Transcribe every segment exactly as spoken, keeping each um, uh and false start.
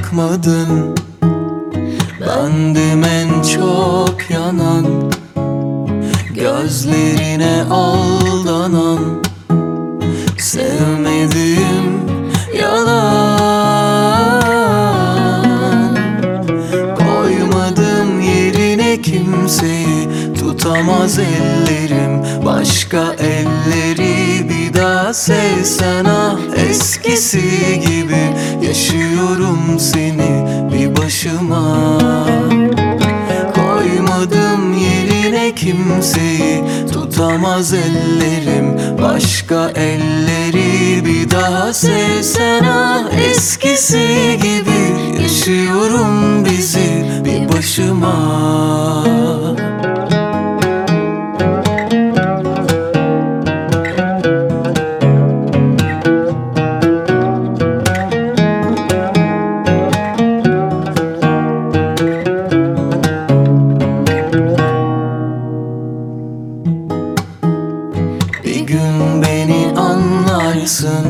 bakmadın. Bendim en çok yanan, gözlerine aldanan, sevmediğim yalan. Koymadım yerine kimseyi, tutamaz ellerim başka elleri. Bir daha sevsen ah eskisi gibi, yaşıyorum seni bir başıma. Koymadım yerine kimseyi, tutamaz ellerim başka elleri. Bir daha sevsen ah eskisi gibi, yaşıyorum bizi bir başıma. Bir gün beni anlarsın,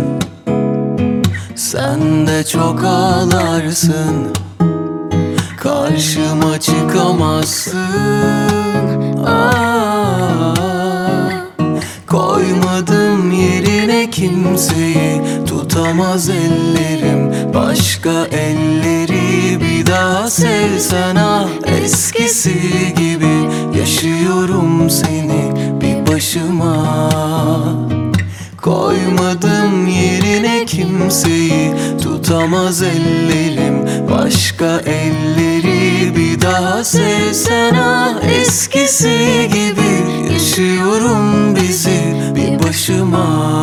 sen de çok ağlarsın. Karşıma çıkamazsın. Aa, koymadım yerine kimseyi, tutamaz ellerim başka elleri. Bir daha sevsen ah eskisi gibi, yaşıyorum seni bir başıma. Koymadım yerine kimseyi, tutamaz ellerim başka elleri. Bir daha sevsen ah eskisi gibi, yaşıyorum bizi bir başıma.